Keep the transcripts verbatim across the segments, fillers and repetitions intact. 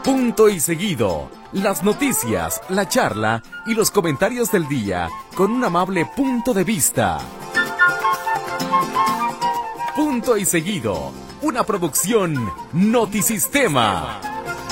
Punto y seguido. Las noticias, la charla y los comentarios del día con un amable punto de vista. Punto y seguido. Una producción Notisistema.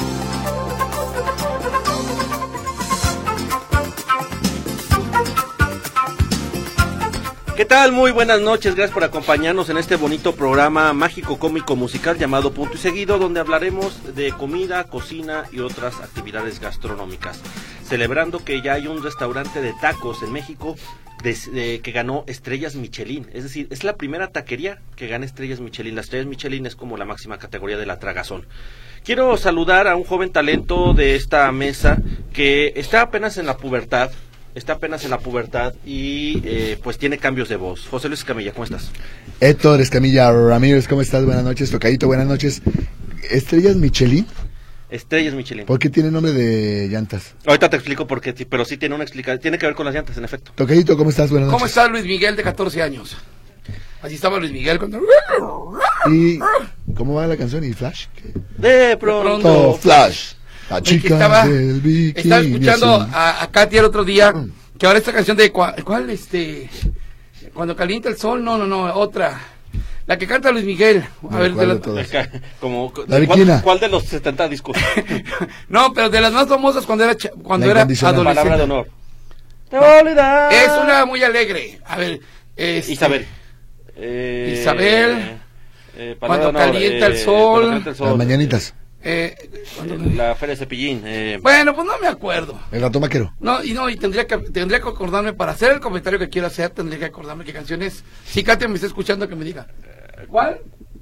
¿Qué tal? Muy buenas noches, gracias por acompañarnos en este bonito programa mágico, cómico, musical llamado Punto y Seguido, donde hablaremos de comida, cocina y otras actividades gastronómicas. Celebrando que ya hay un restaurante de tacos en México de, de, que ganó estrellas Michelin, es decir, es la primera taquería que gana estrellas Michelin. Las estrellas Michelin es como la máxima categoría de la tragazón. Quiero saludar a un joven talento de esta mesa que está apenas en la pubertad. Está apenas en la pubertad y eh, pues tiene cambios de voz. José Luis Escamilla, ¿cómo estás? Héctor Escamilla Ramírez, ¿cómo estás? Buenas noches, tocadito, buenas noches. ¿Estrellas Michelin? Estrellas Michelin. ¿Por qué tiene nombre de llantas? Ahorita te explico por qué, pero sí tiene una explicación, tiene que ver con las llantas, en efecto. Tocadito, ¿cómo estás? Buenas noches. ¿Cómo está Luis Miguel de catorce años? Así estaba Luis Miguel cuando... ¿Y cómo va la canción? ¿Y Flash? ¿Qué? De pronto, Oh, Flash. La chica estaba, del bikini. estaba escuchando a, a Katy el otro día, que ahora esta canción de ¿cuál, cuál este? Cuando calienta el sol, no, no, no, otra. La que canta Luis Miguel. A No, ver, ¿cuál de de todas? como, La ¿cuál, Bikina. ¿Cuál de los setenta discos? No, pero de las más famosas cuando era cha- cuando La era Incondicional. Palabra de adolescente. honor. Te voy a olvidar. Es una muy alegre. A ver, este, Isabel. Eh, Isabel. eh, palabra Cuando de honor, calienta el eh, sol. cuando calienta el sol. Las mañanitas. eh, La Feria de Cepillín. Eh, bueno, pues no me acuerdo. El ratón vaquero. No, y no, y tendría que tendría que acordarme para hacer el comentario que quiero hacer, tendría que acordarme qué canción es. Si Katia me está escuchando, que me diga. ¿Cuál?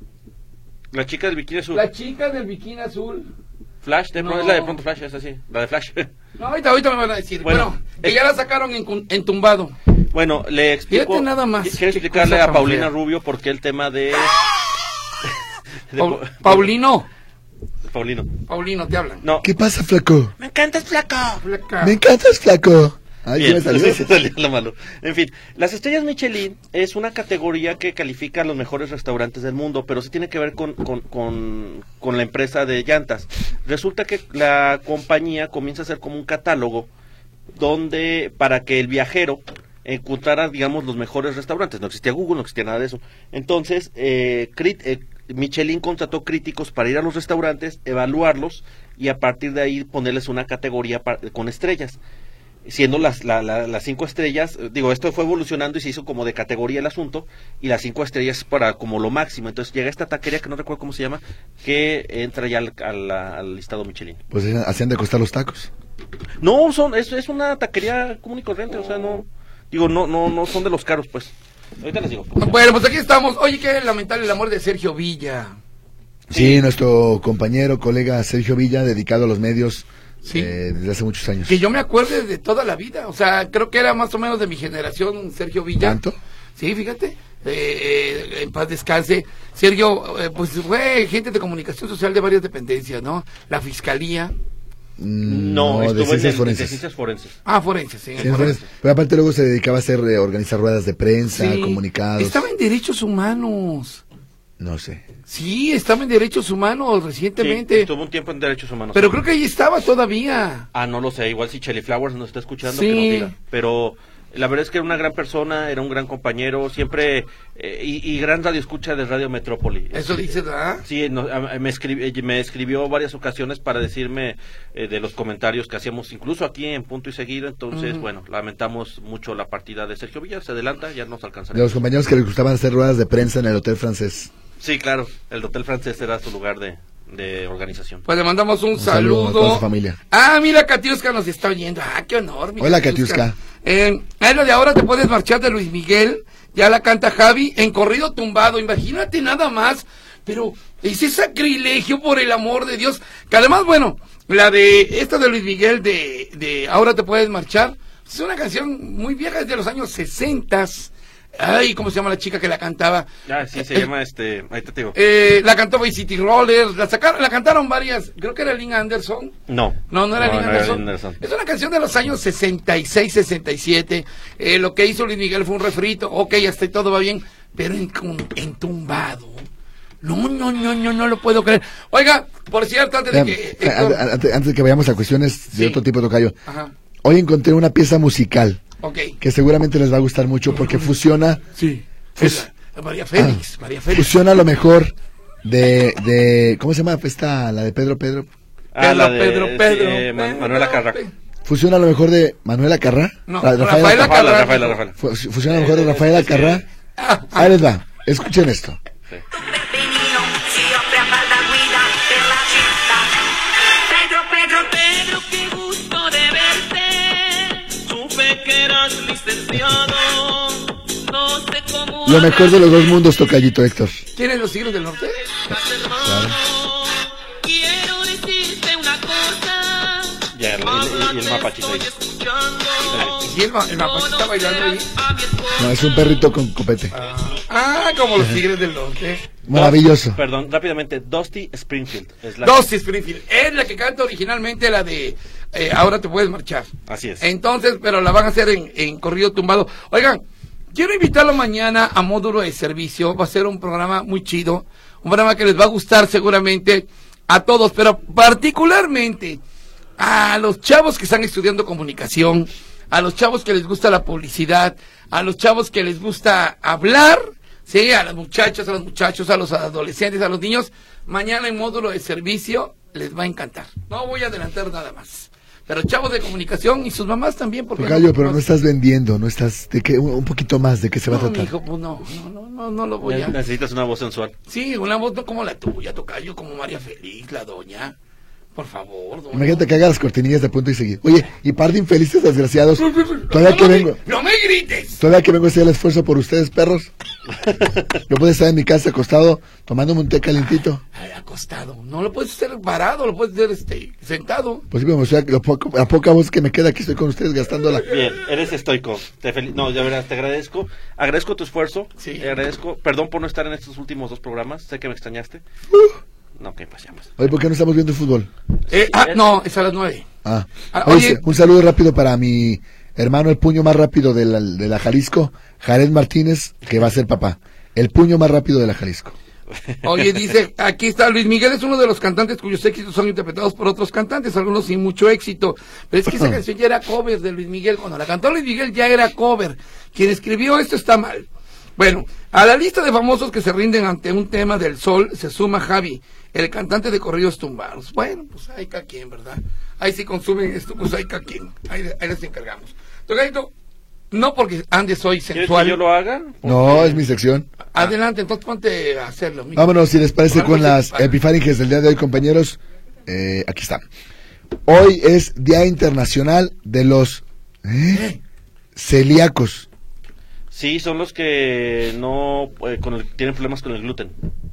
la chica del bikini azul. La chica del bikini azul. Flash, de No. pronto, es la de pronto Flash, es así. La de Flash. No, ahorita, ahorita me van a decir. Bueno, Bueno, que es- ya la sacaron en, entumbado. Bueno, le explico. Fíjate nada más. Quiero Qué explicarle cosa a tan Paulina fea. Rubio por qué el tema de. de Pau- Po- Paulino. Paulino. Paulino, te hablan. No. ¿Qué pasa, flaco? Me encantas, flaco. Flaca. Me encantas, flaco. Ay, ¿qué Bien, me salió? sí, sí salió lo malo. En fin, las estrellas Michelin es una categoría que califica a los mejores restaurantes del mundo, pero sí tiene que ver con, con, con, con la empresa de llantas. Resulta que la compañía comienza a hacer como un catálogo donde para que el viajero encontrara, digamos, los mejores restaurantes. No existía Google, no existía nada de eso. Entonces, eh, crit- eh, Michelin contrató críticos para ir a los restaurantes, evaluarlos y a partir de ahí ponerles una categoría pa- con estrellas. Siendo las, la, la, las cinco estrellas, eh, digo, esto fue evolucionando y se hizo como de categoría el asunto, y las cinco estrellas para como lo máximo. Entonces llega esta taquería que no recuerdo cómo se llama, que entra ya al, al, al listado Michelin. Pues hacían de costar los tacos. No, son es, es una taquería común y corriente, o sea, no, digo, no no no son de los caros, pues. Ahorita les digo. Bueno, pues aquí estamos. Oye, qué lamentable el amor de Sergio Villa. Sí, nuestro compañero, colega Sergio Villa, dedicado a los medios Sí. eh, desde hace muchos años. Que yo me acuerde de toda la vida. O sea, creo que era más o menos de mi generación, Sergio Villa. ¿Tanto? Sí, fíjate. Eh, eh, en paz descanse. Sergio, eh, pues fue gente de comunicación social de varias dependencias, ¿no? La fiscalía. Mm, No, de estuvo en ciencias el- forenses. de ciencias forenses. Ah, forenses, sí. Ciencias forenses. Pero aparte luego se dedicaba a hacer, eh, organizar ruedas de prensa, Sí. comunicados. Estaba en derechos humanos. No sé. Sí, estaba en derechos humanos Sí, recientemente. estuvo un tiempo en derechos humanos. Pero creo que ahí estaba todavía. Ah, no lo sé, igual si Chelly Flowers nos está escuchando, Sí. que nos diga. Pero la verdad es que era una gran persona, era un gran compañero, siempre, eh, y, y gran radio escucha de Radio Metrópoli. Eso dice, ¿verdad? Sí, no, a- me, escribi- me escribió varias ocasiones para decirme eh, de los comentarios que hacíamos, incluso aquí en Punto y Seguido. Entonces, Ujú. bueno, lamentamos mucho la partida de Sergio Villar, se adelanta, ya nos De alcanzará. los compañeros que les gustaban hacer ruedas de prensa en el Hotel Francés. Sí, claro, el Hotel Francés era su lugar de, de organización. Pues le mandamos un, Un saludo a saludo. toda su familia. Ah, mira, Katiuska nos está oyendo. Ah, qué honor. mi Hola, Katiuska. Eh, es lo de ahora te puedes marchar de Luis Miguel. Ya la canta Javi en corrido tumbado. Imagínate nada más. Pero ese sacrilegio, por el amor de Dios. Que además, bueno, la de esta de Luis Miguel de, de Ahora te puedes marchar. Es una canción muy vieja, es de los años sesentas. Ay, ¿cómo se llama la chica que la cantaba? Ah, sí, se Eh, llama este, ahí te digo. Eh, la cantó Bay City Rollers, la sacaron, la cantaron varias, creo que era Lynn Anderson. No. No, no era Lynn era Anderson. Lynn Anderson. Es una canción de los años sesenta y seis, sesenta y siete. Eh, lo que hizo Luis Miguel fue un refrito. Ok, hasta ahí todo va bien. Pero en, con- entumbado. No, no, no, no, no lo puedo creer. Oiga, por cierto, antes de que... Eh, Héctor... antes, antes de que vayamos a cuestiones de sí. otro tipo, tocayo. Ajá. Hoy encontré una pieza musical. Ok. Que seguramente les va a gustar mucho porque fusiona... Sí. Fus... María Félix, ah, María Félix. Fusiona lo mejor de, de... ¿Cómo se llama esta? La de Pedro Pedro. Ah, Pedro, la de, Pedro, Pedro, sí, eh, Pedro, Manuela Carrá. Fusiona lo mejor de Manuela Carrá. No, Rafaela, Rafaela Carrá. Rafaela, Rafaela. Fusiona lo mejor de Rafaela Carrá. Ahí les va. Escuchen esto. Sí. Pedro, Pedro, Pedro, qué gusto de verte. Supe que eras licenciado. No sé cómo. Lo mejor de los dos mundos, tocallito, Héctor. ¿Quiénes los Tigres del Norte? Claro. Quiero decirte una cosa. Ya, y, y, y el mapachito ahí. ¿Y el, el mapachito está bailando ahí? No, es un perrito con copete. Ah, ah como los Tigres del Norte. Maravilloso. Dusty, perdón, rápidamente, Dusty Springfield. Es la Dusty Springfield. Es la que canta originalmente la de eh, Ahora te puedes marchar. Así es. Entonces, pero la van a hacer en, en corrido tumbado. Oigan, quiero invitarlo mañana a Módulo de Servicio. Va a ser un programa muy chido. Un programa que les va a gustar seguramente a todos, pero particularmente a los chavos que están estudiando comunicación, a los chavos que les gusta la publicidad, a los chavos que les gusta hablar, sí, a las muchachas, a los muchachos, a los adolescentes, a los niños. Mañana en Módulo de Servicio les va a encantar. No voy a adelantar nada más. Pero chavos de comunicación y sus mamás también. Porque Tocayo, no, pero no, no estás vendiendo, no estás, de que, un poquito más, ¿de qué se va no, a tratar? Hijo, pues no, no, no, no, no lo voy a... Necesitas una voz sensual. Sí, una voz no como la tuya, Tocayo, como María Félix, la doña. Por favor, doña. Imagínate que haga las cortinillas de punto y seguido. Oye, y par de infelices desgraciados. Todavía no, que no vengo. Me, no me grites. Todavía que vengo a hacer el esfuerzo por ustedes, perros. Yo puedo estar en mi casa acostado, tomándome un té calentito. Ay, acostado. No lo puedes hacer parado, lo puedes hacer este, sentado. Pues sí, como sea, lo poco, la poca voz que me queda aquí estoy con ustedes gastándola. Bien, eres estoico. Te fel... No, ya verás, te agradezco. Agradezco tu esfuerzo. Sí. Te agradezco. Perdón por no estar en estos últimos dos programas. Sé que me extrañaste. Uh. No, que pasamos. Oye, ¿por qué no estamos viendo fútbol? Eh, ah, no, es a las nueve. Ah, ah oye, oye, un saludo rápido para mi hermano, el puño más rápido de la, de la Jalisco, Jared Martínez, que va a ser papá. El puño más rápido de la Jalisco. Oye, dice, aquí está, Luis Miguel es uno de los cantantes cuyos éxitos son interpretados por otros cantantes, algunos sin mucho éxito. Pero es que esa canción ya era cover de Luis Miguel. Cuando la cantó Luis Miguel ya era cover. Quien escribió esto está mal. Bueno, a la lista de famosos que se rinden ante un tema del sol se suma Javi, el cantante de corridos tumbados. Bueno, pues hay cada quien, ¿verdad? Ahí sí consumen esto, pues hay cada quien. Ahí, ahí les encargamos. Tocaito, no porque andes hoy sensual. ¿Quieres que yo lo haga? Porque... No, es mi sección. Adelante, entonces ponte a hacerlo. Mijo. Vámonos, si les parece, con las epifaringes del día de hoy, compañeros. Eh, aquí están. Hoy es Día Internacional de los ¿eh? celíacos. Sí, son los que no eh, con el, tienen problemas con el gluten.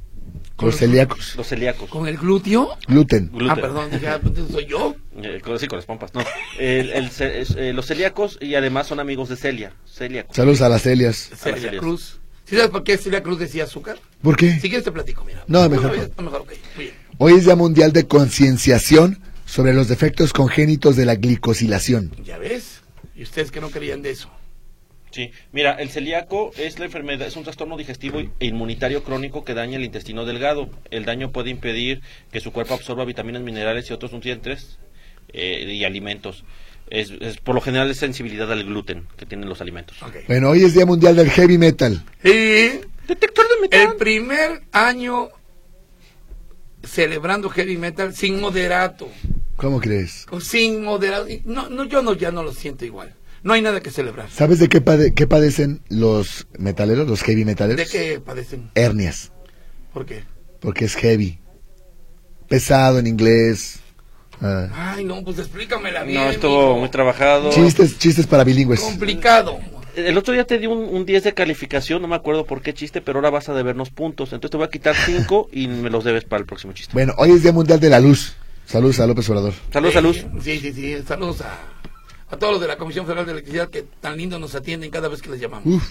Con los celíacos. Los celíacos. ¿Con el glúteo? Gluten. gluten. Ah, perdón, ya, soy yo. Eh, con, sí, con las pompas, no. El, el, el, eh, los celíacos y además son amigos de Celia. Celíacos. Saludos a las Celias. Celia Celias. Cruz. ¿Sí sabes por qué Celia Cruz decía azúcar? ¿Por qué? Si quieres te platico, mira. No, mejor No, mejor, ok. Muy bien. Hoy es Día Mundial de Concienciación sobre los defectos congénitos de la glicosilación. ¿Ya ves? ¿Y ustedes que no creían de eso? Sí, mira, el celíaco es la enfermedad, es un trastorno digestivo e inmunitario crónico que daña el intestino delgado. El daño puede impedir que su cuerpo absorba vitaminas, minerales y otros nutrientes eh, y alimentos. Es, es por lo general es sensibilidad al gluten que tienen los alimentos. Okay. Bueno, hoy es Día Mundial del Heavy Metal. Y Detector de metal. el primer año celebrando heavy metal sin moderato. ¿Cómo crees? O sin moderato. No, no, yo no, ya no lo siento igual. No hay nada que celebrar. ¿Sabes de qué, pade qué padecen los metaleros, los heavy metaleros? ¿De qué padecen? Hernias. ¿Por qué? Porque es heavy. Pesado en inglés. Uh, Ay, no, pues explícamela bien. No, estuvo mijo. muy trabajado. chistes, chistes para bilingües. Complicado. El otro día te di un, un diez de calificación, no me acuerdo por qué chiste, pero ahora vas a debernos puntos. Entonces te voy a quitar cinco y me los debes para el próximo chiste. Bueno, hoy es Día Mundial de la Luz. Saludos a López Obrador. Saludos Sí, a Luz. Sí, sí, sí. Saludos a, a todos los de la Comisión Federal de Electricidad que tan lindo nos atienden cada vez que les llamamos. Uf.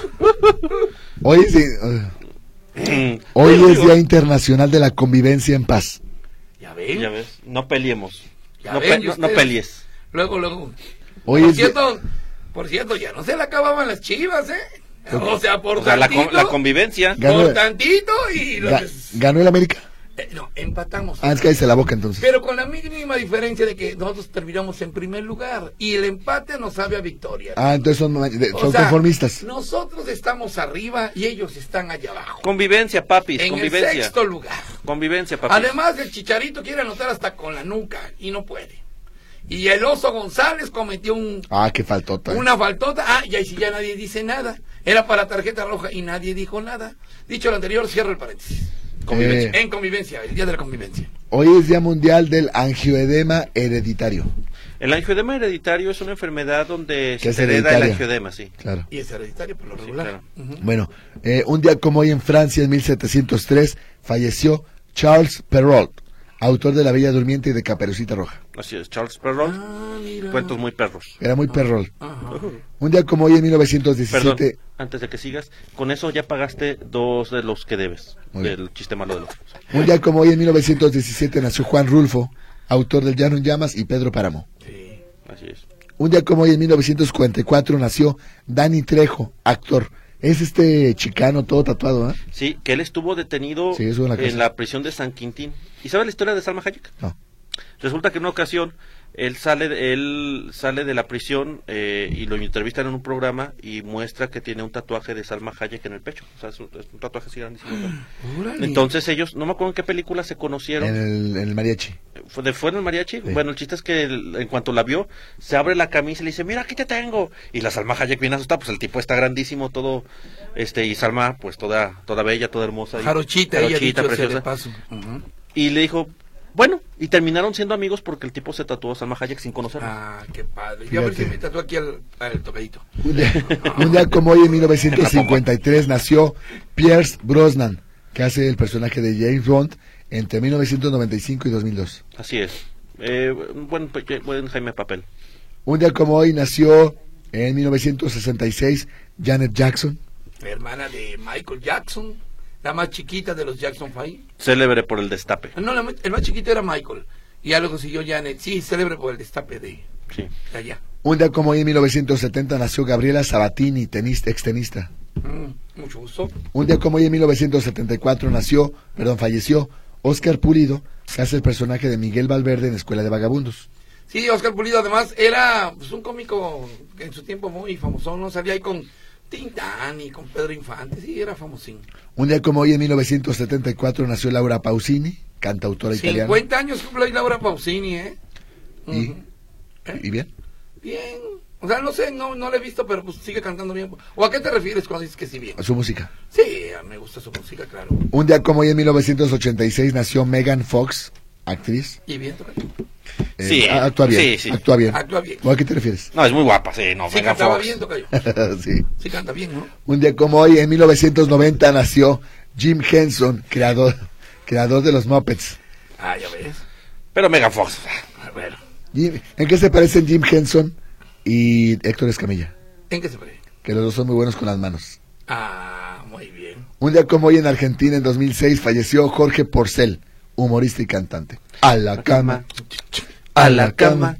Hoy es, uh, Mm. hoy es Día Internacional de la Convivencia en Paz. ¿Ya ven? Ya ves, no peleemos. Ya No, ven, pe y no, no ustedes- pelees. Luego, luego. Hoy por es cierto, por cierto, ya no se le acababan las chivas, ¿eh? O sea, por O sea, la, con- tantito, la convivencia. Ganó- por tantito y lo Ga- que- ¿Ganó el América? eh, no, empatamos. Ah, es que ahí se la boca entonces. Pero con la mínima diferencia de que nosotros terminamos en primer lugar y el empate nos sabe a victoria. Ah, entonces son, ma- de- O son sea, conformistas. Nosotros estamos arriba y ellos están allá abajo. Convivencia, papis, En el convivencia. sexto lugar. Convivencia, papis. Además, el Chicharito quiere anotar hasta con la nuca y no puede. Y el Oso González cometió un, Ah, qué faltota. eh. una faltota. Ah, y ahí sí ya nadie dice nada. Era para tarjeta roja y nadie dijo nada. Dicho lo anterior, cierro el paréntesis. Convivencia. Eh, En convivencia, el día de la convivencia. Hoy es Día Mundial del Angioedema Hereditario. El angioedema hereditario es una enfermedad donde Que se es hereda el hereditaria. angioedama, sí. Claro. Y es hereditario por lo Sí, regular. claro. Ujú. Bueno, eh, un día como hoy en Francia, en mil setecientos tres, falleció Charles Perrault, autor de La Bella Durmiente y de Caperucita Roja. Así es, Charles Perrault. Ah, mira. Cuentos muy perros. Era muy Perrault. Ajá. Un día como hoy en mil novecientos Perdón, diecisiete, antes de que sigas, con eso ya pagaste dos de los que debes. Muy del bien. chiste malo de los. un día como hoy en mil novecientos diecisiete nació Juan Rulfo, autor del Llano en Llamas y Pedro Páramo. Sí. Así es. Un día como hoy en mil novecientos cuarenta y cuatro nació Dani Trejo, actor. Es este chicano todo tatuado, ¿eh? Sí, que él estuvo detenido Sí, eso en la en cárcel. la prisión de San Quintín. ¿Y sabes la historia de Salma Hayek? No. Resulta que en una ocasión él sale de, él sale de la prisión eh, y lo entrevistan en un programa y muestra que tiene un tatuaje de Salma Hayek en el pecho. O sea, es un, es un tatuaje así grandísimo. Órale. Entonces ellos, no me acuerdo en qué película se conocieron. En el, en el mariachi. ¿Fue, de, ¿Fue en el mariachi? Sí. Bueno, el chiste es que el- en cuanto la vio, se abre la camisa y le dice, mira, aquí te tengo. Y la Salma Hayek bien asustada, pues el tipo está grandísimo, todo, este, y Salma, pues toda, toda bella, toda hermosa. y- Jarochita, ella jarochita, dicho sea de preciosa. paso. Ujú. Y le dijo, bueno, y terminaron siendo amigos porque el tipo se tatuó a Salma Hayek sin conocerla. Ah, qué padre. Yo a ver si Fíjate. me tatúo aquí al, al tocadito. Un día, un día como hoy en mil novecientos cincuenta y tres nació Pierce Brosnan, que hace el personaje de James Bond entre mil novecientos noventa y cinco y dos mil dos. Así es. Eh, buen, pe- buen Jaime Papel. Un día como hoy nació en mil novecientos sesenta y seis Janet Jackson. Hermana de Michael Jackson, la más chiquita de los Jackson Five. Célebre por el destape. No, la, el más chiquito era Michael. Y ya luego siguió Janet. Sí, célebre por el destape de, Sí. de allá. Un día como hoy en mil novecientos setenta nació Gabriela Sabatini, tenista, extenista. Mm, mucho gusto. Un día como hoy en mil novecientos setenta y cuatro nació, perdón, falleció Oscar Pulido, que hace el personaje de Miguel Valverde en Escuela de Vagabundos. Sí, Oscar Pulido además era pues, un cómico que en su tiempo muy famoso, ¿no? Salía ahí con Tintán y con Pedro Infante, sí, era famosín. Un día como hoy en mil novecientos setenta y cuatro nació Laura Pausini, cantautora italiana. cincuenta años cumple ahí Laura Pausini, ¿eh? ¿Y? Ujú. ¿Eh? ¿Y bien? Bien. O sea, no sé, no, no la he visto, pero pues sigue cantando bien. ¿O a qué te refieres cuando dices que sí bien? Su música. Sí, me gusta su música, claro. Un día como hoy en mil novecientos ochenta y seis nació Megan Fox, actriz. ¿Y bien toca? Eh, Sí, a- actúa bien. sí, sí. Actúa bien. Actúa bien. ¿O a qué te refieres? No, es muy guapa, sí, no. Sí Megan cantaba Fox. bien, toca yo. sí. Sí canta bien, ¿no? Un día como hoy en mil novecientos noventa nació Jim Henson, creador, creador de los Muppets. Ah, ya ves. Pero Megan Fox. A ver, Jim- ¿En qué se parecen Jim Henson y Héctor Escamilla? ¿en qué se parece? Que los dos son muy buenos con las manos. Ah, muy bien. Un día como hoy en Argentina, en dos mil seis, falleció Jorge Porcel, humorista y cantante. A la cama, a la cama,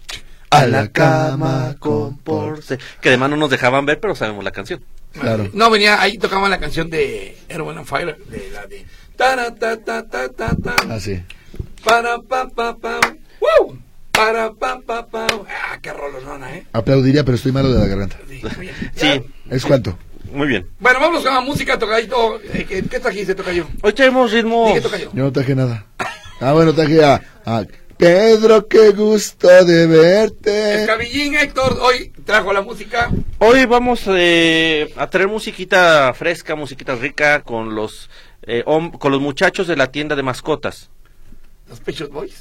a la cama con Porcel. Que además no nos dejaban ver, pero sabemos la canción. Claro. No, venía, ahí tocaban la canción de Erwin and Fire, de la de... Tara, ta, ta, ta, ta, ta, Ah, sí. para, pa, pa, pa, ¡wow! Para, pa, pa, pa. Ah, qué rolonona, ¿eh? Aplaudiría, pero estoy malo de la garganta. Sí, muy bien. Sí, Ya. ¿Es cuánto? muy bien. Bueno, vamos con la música, tocadito. Eh, ¿Qué, qué trajiste, tocayo? Hoy tenemos ritmo. ¿Qué tocayo? Yo no traje nada. Ah, bueno, traje a, a Pedro, qué gusto de verte. Escabillín Héctor hoy trajo la música. Hoy vamos eh, a traer musiquita fresca, musiquita rica con los eh, hom- con los muchachos de la tienda de mascotas. Los Pet Shop Boys.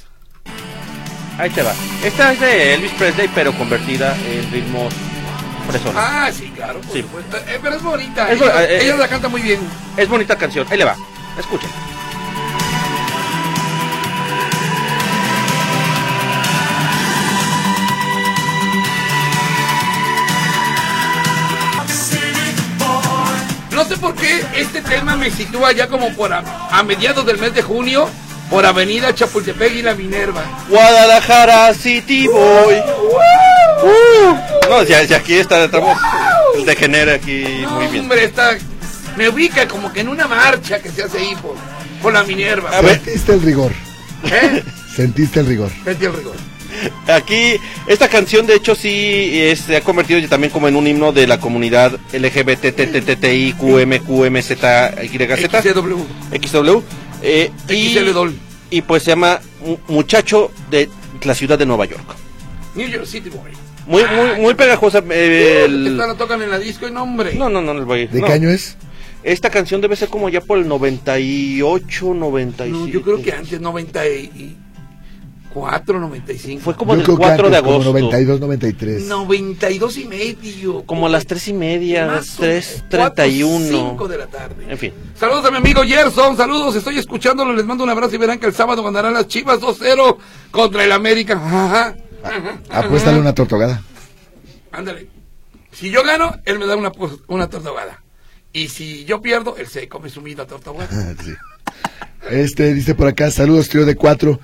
Ahí te va. Esta es de Elvis Presley, pero convertida en ritmos fresones. Ah, sí, claro, por Sí. supuesto. Eh, pero es bonita. Es ella, bo- eh, ella eh, la canta muy bien. Es bonita canción. Ahí le va. Escuchen. No sé por qué este tema me sitúa ya como por a, a mediados del mes de junio por Avenida Chapultepec y la Minerva. Guadalajara City Boy. Uh. No, si, si aquí está, estamos, degenere aquí No, muy bien. hombre, está... Me ubica como que en una marcha que se hace ahí por, por la Minerva. A ver. Sentiste el rigor. ¿Eh? Sentiste el rigor. Sentí el rigor. Aquí, esta canción de hecho sí es- se ha convertido ya también como en un himno de la comunidad L G B T T T T I Q M Q M Z Y Z X C W. X W eh, y, X L W. y pues se llama Mu- Muchacho de la ciudad de Nueva York. New York City Boy. Muy muy muy pegajosa. eh, el- Esta la tocan en la disco y no, hombre. No, no, no, no, voy- ¿De no. qué año es? Esta canción debe ser como ya por el noventa y ocho, noventa y siete. No, yo creo que antes, noventa y cuatro, noventa y cinco. Fue como Yo del creo que cuatro de antes, como agosto. noventa y dos, noventa y tres. noventa y dos y medio. Como a las tres y media, Más o tres menos, treinta y uno. cuatro, cinco de la tarde. En fin. Saludos a mi amigo Gerson, saludos, estoy escuchándolo, les mando un abrazo y verán que el sábado ganarán las Chivas dos cero contra el América. Ajá, ajá, Apuéstale ajá. una tortogada. Ándale. Si yo gano, él me da una, pos- una tortogada. Y si yo pierdo, él se come su mida tortogada. Sí. Este dice por acá, saludos trío de cuatro.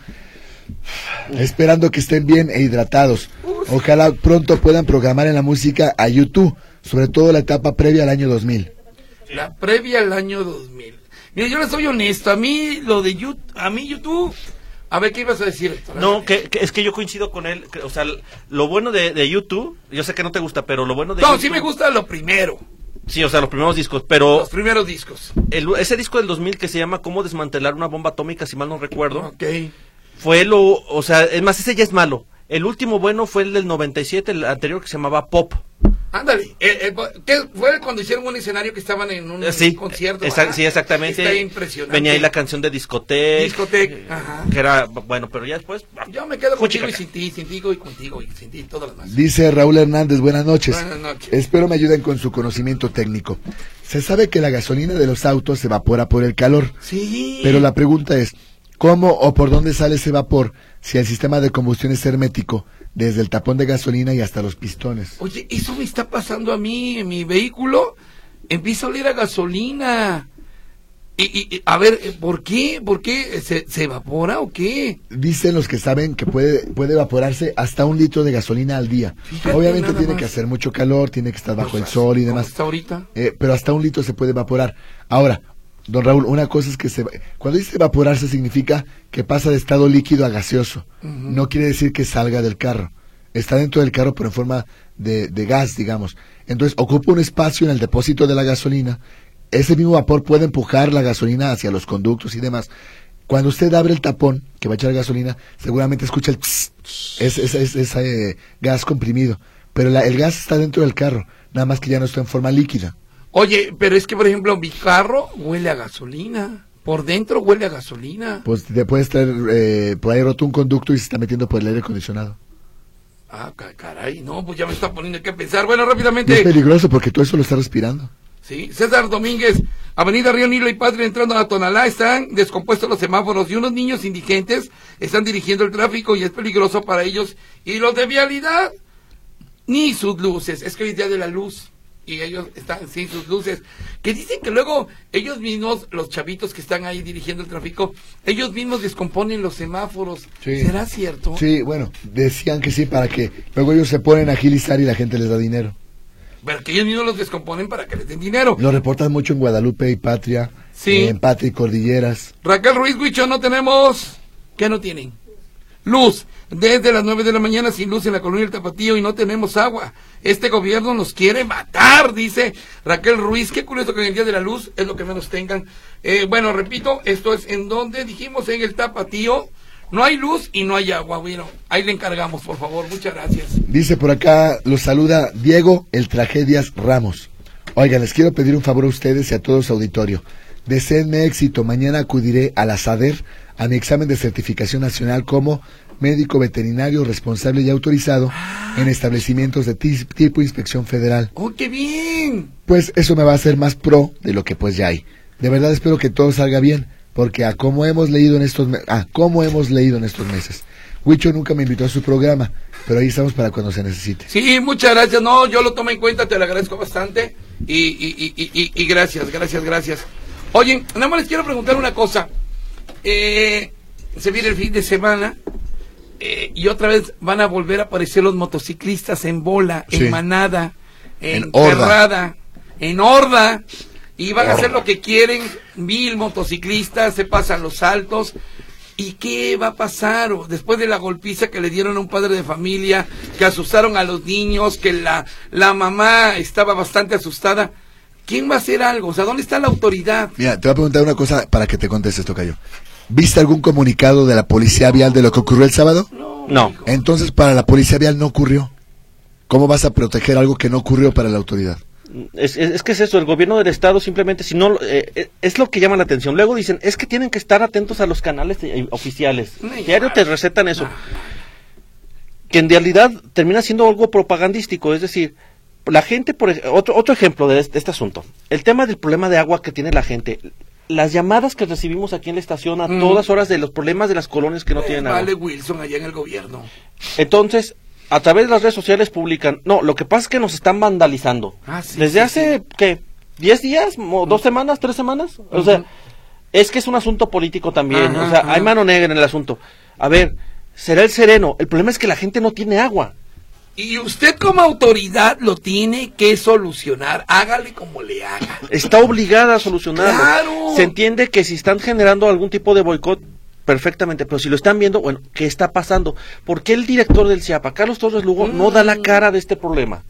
Esperando que estén bien e hidratados. Ojalá pronto puedan programar en la música a YouTube, sobre todo la etapa previa al año dos mil. La previa al año dos mil. Mira, yo les soy honesto, a mí lo de YouTube, a mí YouTube... A ver, ¿qué ibas a decir, Héctor? No, que, que es que yo coincido con él. Que, o sea, lo bueno de, de YouTube, yo sé que no te gusta, pero lo bueno de No, YouTube- sí me gusta lo primero, Sí, o sea, los primeros discos, pero los primeros discos. el- ese disco del dos mil que se llama Cómo desmantelar una bomba atómica, si mal no recuerdo, Ok. fue lo, o sea, es más, ese ya es malo. El último bueno fue el del noventa y siete, el anterior que se llamaba Pop. Ándale, eh, eh, ¿qué fue cuando hicieron un escenario que estaban en un Eh, sí, concierto? exa- ¿verdad? sí, exactamente. Está impresionante. Venía ahí la canción de Discotec. Discotec, ajá. Que era, bueno, pero ya después... Yo me quedo contigo y Fuchicaca. sin ti, sin ti y contigo y sin ti y todo lo demás. Dice Raúl Hernández, buenas noches. Buenas noches. Espero me ayuden con su conocimiento técnico. Se sabe que la gasolina de los autos se evapora por el calor, Sí. pero la pregunta es, ¿cómo o por dónde sale ese vapor si el sistema de combustión es hermético, desde el tapón de gasolina y hasta los pistones? Oye, eso me está pasando a mí en mi vehículo. Empieza a oler a gasolina. Y, y, y, a ver, eh, ¿por qué? ¿Por qué? ¿Se, se evapora o qué? Dicen los que saben que puede, puede evaporarse hasta un litro de gasolina al día. Fíjate Obviamente nada tiene más. que hacer mucho calor, tiene que estar bajo Pues, el sol y ¿cómo demás. está ahorita? Eh, pero hasta un litro se puede evaporar. Ahora, don Raúl, una cosa es que se, cuando dice evaporarse significa que pasa de estado líquido a gaseoso. No quiere decir que salga del carro. Está dentro del carro, pero en forma de, de gas, digamos. Entonces, ocupa un espacio en el depósito de la gasolina. Ese mismo vapor puede empujar la gasolina hacia los conductos y demás. Cuando usted abre el tapón que va a echar gasolina, seguramente escucha el tss, es, es, es, ese eh, gas comprimido. Pero la- el gas está dentro del carro, nada más que ya no está en forma líquida. Oye, pero es que, por ejemplo, mi carro huele a gasolina. Por dentro huele a gasolina. Pues te puedes traer, eh, por ahí roto un conducto y se está metiendo por el aire acondicionado. Ah, ca- caray, no, pues ya me está poniendo que pensar. Bueno, Y es rápidamente. peligroso porque tú eso lo estás respirando. Sí, César Domínguez, Avenida Río Nilo y Patria entrando a Tonalá, están descompuestos los semáforos y unos niños indigentes están dirigiendo el tráfico y es peligroso para ellos. Y los de vialidad, ni sus luces, es que hoy es día de la luz y ellos están sin sus luces. Que dicen que luego ellos mismos, los chavitos que están ahí dirigiendo el tráfico, ellos mismos descomponen los semáforos. Sí. ¿Será cierto? Sí, bueno, decían que sí para que luego ellos se ponen a agilizar y la gente les da dinero. Pero que ellos mismos los descomponen para que les den dinero. Lo reportan mucho en Guadalupe y Patria, Sí. eh, en Patria y Cordilleras. Raquel Ruiz Huicho, no tenemos... ¿Qué no tienen? Luz. Desde las nueve de la mañana sin luz en la colonia del Tapatío y no tenemos agua. Este gobierno nos quiere matar, dice Raquel Ruiz. Qué curioso que en el Día de la Luz es lo que menos tengan. Eh, bueno, repito, esto es en donde dijimos en el Tapatío. No hay luz y no hay agua. Bueno, ahí le encargamos, por favor. Muchas gracias. Dice por acá, los saluda Diego el Tragedias Ramos. Oigan, les quiero pedir un favor a ustedes y a todo su auditorio. Deseenme éxito. Mañana acudiré a la SADER a mi examen de certificación nacional como médico veterinario responsable y autorizado en establecimientos de ti- tipo inspección federal. ¡Oh, qué bien! Pues eso me va a hacer más pro de lo que pues ya hay. De verdad espero que todo salga bien, porque a como hemos leído en estos me- ah, como hemos leído en estos meses. Huicho nunca me invitó a su programa, pero ahí estamos para cuando se necesite. Sí, muchas gracias. No, yo lo tomo en cuenta, te lo agradezco bastante. Y, y, y, y, y- y gracias, gracias, gracias. Oye, nada más les quiero preguntar una cosa. Eh, se viene el fin de semana eh, y otra vez van a volver a aparecer los motociclistas en bola, Sí. en manada. encerrada, en horda, y van a hacer Horda. lo que quieren, mil motociclistas, se pasan los saltos. ¿Y qué va a pasar después de la golpiza que le dieron a un padre de familia, que asustaron a los niños, que la, la mamá estaba bastante asustada? ¿Quién va a hacer algo? O sea, ¿dónde está la autoridad? Mira, te voy a preguntar una cosa para que te contestes, tocayo. ¿Viste algún comunicado de la policía vial de lo que ocurrió el sábado? No. No. hijo. Entonces, para la policía vial no ocurrió. ¿Cómo vas a proteger algo que no ocurrió para la autoridad? Es, es, es que es eso, el gobierno del estado simplemente, si no, eh, eh, es lo que llama la atención. Luego dicen, es que tienen que estar atentos a los canales eh, oficiales. No, Diario igual. te recetan eso. No. Que en realidad termina siendo algo propagandístico, es decir, la gente, por ej- otro, otro ejemplo de este, de este asunto, el tema del problema de agua que tiene la gente, las llamadas que recibimos aquí en la estación a Mm. todas horas de los problemas de las colonias que no Eh, tienen vale agua. Wilson allá en el gobierno. Entonces, a través de las redes sociales publican, no, lo que pasa es que nos están vandalizando. Ah, sí, Desde sí, hace, sí. ¿qué? ¿Diez días? Mo- ¿Dos semanas? ¿Tres semanas? O sea, Ujú. es que es un asunto político también. Ajá, o sea, ajá. hay mano negra en el asunto. A ver, será el sereno. El problema es que la gente no tiene agua. Y usted como autoridad lo tiene que solucionar, hágale como le haga. Está obligada a solucionarlo. ¡Claro! Se entiende que si están generando algún tipo de boicot, perfectamente, pero si lo están viendo, bueno, ¿qué está pasando? ¿Por qué el director del CIAPA, Carlos Torres Lugo, no da la cara de este problema?